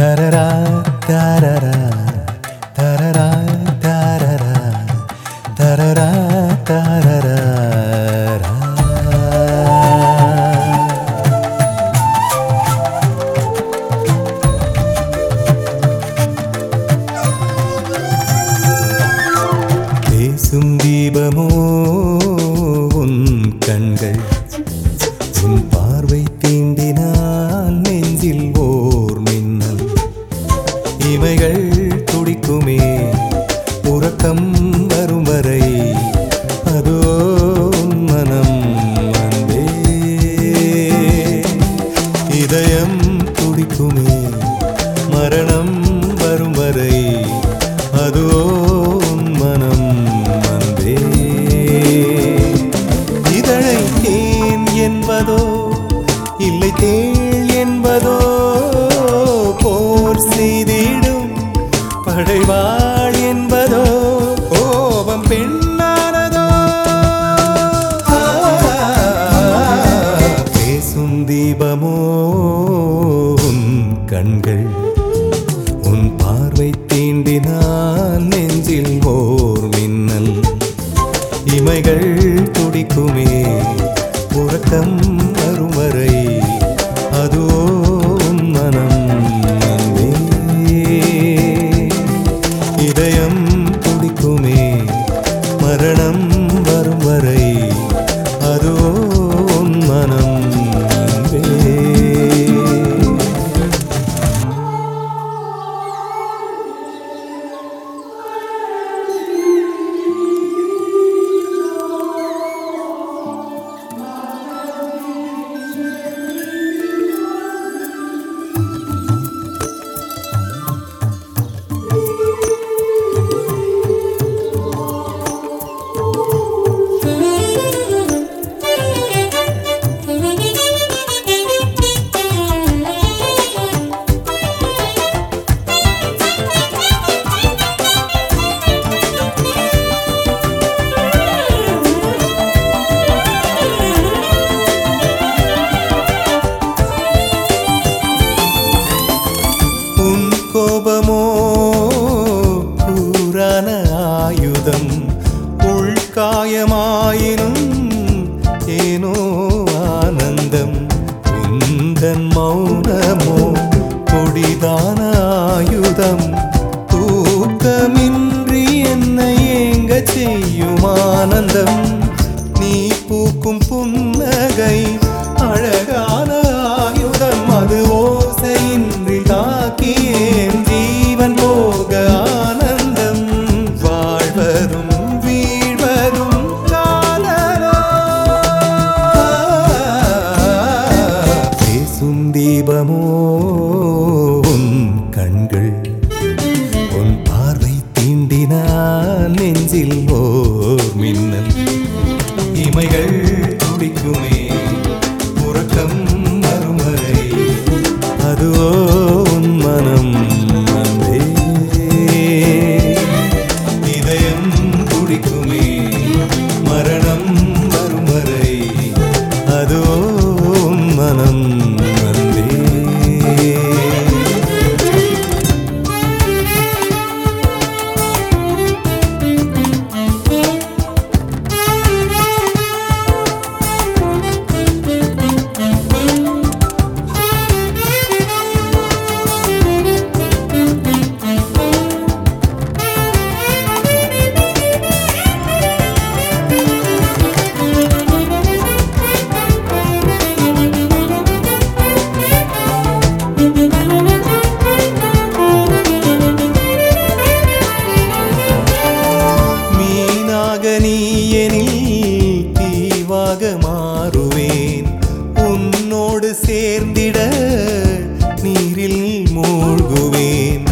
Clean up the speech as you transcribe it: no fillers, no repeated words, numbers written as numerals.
தரரா தரரா தரரா தரரா தரரா தரரா. பேசும் தீபமோ உன் கண்கள், உன் பார்வை தீண்டினால் நெஞ்சில் ஓர் மின்னல். இமைகள் துடிக்குமே உறக்கம் வரும் வரை, அதோ உன் மனம் அன்பே. இதயம் துடிக்குமே மரணம் வரும் வரை, அதோ உன் மனம் அன்பே. இதழை தேன் என்பதோ இல்லை தேள் என்பதோ, போர் செய்திடும் படைவாள் என்பதோ, கோபம் பெண்ணானதோ. பேசும் தீபமோ உன் கண்கள், உன் பார்வை தீண்டினால் நெஞ்சில் ஓர் மின்னல். இமைகள் துடிக்குமே உறக்கம் வரும் வரை, அதோ உன் மனம் அன்பே. இதயம் துடிக்குமே மரணம் வரும் வரை, அதோ உன் மனம் அன்பே. கோபமோ புராண ஆயுதம், உள்காயமாயினும் ஏனோ ஆனந்தம். உந்தன் மௌனமோ கொடிதான ஆயுதம், தூக்கமின்றி என்னை ஏங்க செய்யும் ஆனந்தம். நீ பூக்கும் புன்னகை அழகான ஆயுதம், அது ஓசையின்றி தாக்கியேன் ஜீவன் போக ஆனந்தம். வாழ்வதும் வீழ்வதும் காதலோ. பேசும் தீபமோ உன் கண்கள், உன் பார்வை தீண்டினால் நெஞ்சில் ஓர் மின்னல். இமைகள் துடிக்குமே உறக்கம் வரும் வரை, அதுவோ உன் மனம் அன்பே. இதயம் துடிக்குமே மரணம் வரும் வரை, அதுவோ உன் மனம் அன்பே. தீவாக மாறுவேன் உன்னோடு சேர்ந்திட, நீரில் மூழ்குவேன்.